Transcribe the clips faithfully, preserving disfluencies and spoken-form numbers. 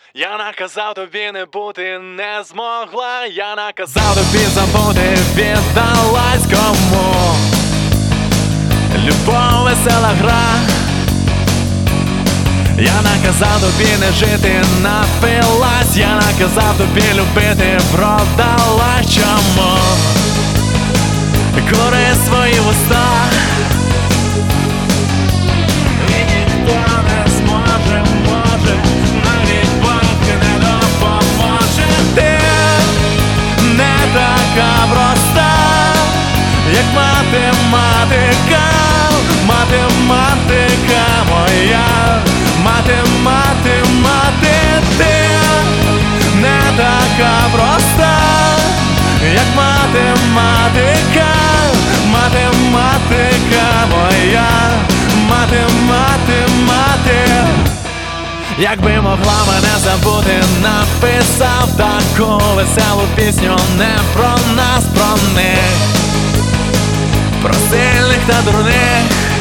Я наказав тобі не бути, не змогла. Я наказав тобі забути, віддалась кому. Любов, весела гра. Я наказав тобі не жити, напилась. Я наказав тобі любити, продалась. Чому? Кури свої вуста. Як математика, математика моя, математи, мати, ти не така проста, як математика, математика моя, математи, мати. Якби могла мене забути, написав таку веселу пісню не про нас, про них, про сильних та дурних.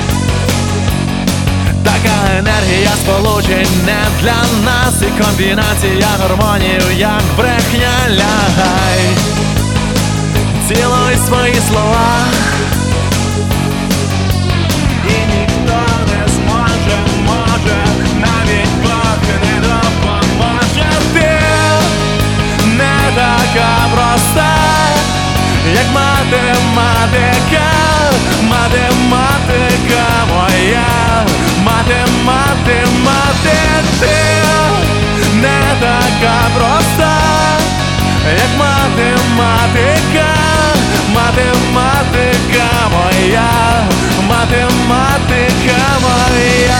Така енергія сполучень не для нас, і комбінація гормонів, як брехня. Лягай, цілуй свої слова, і ніхто не зможе, може, навіть Бог не допоможе. Ти не така проста, як математика, математика моя, математи, мати, ти не така проста, як математика, математика моя, математика моя.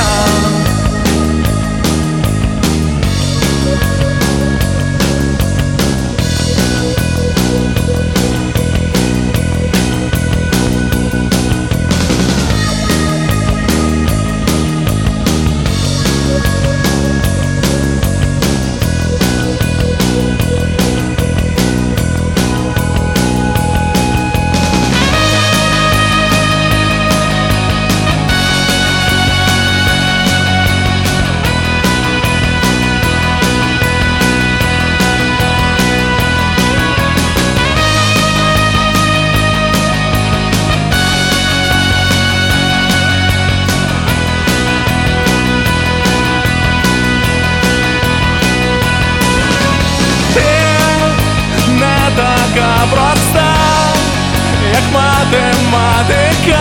Проста, як математика,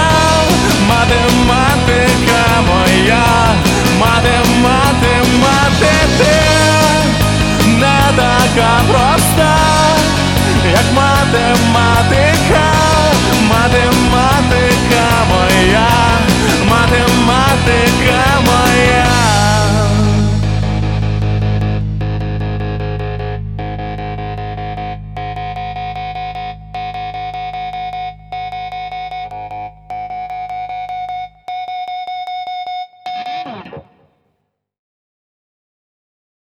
математика моя, математи, мати, ти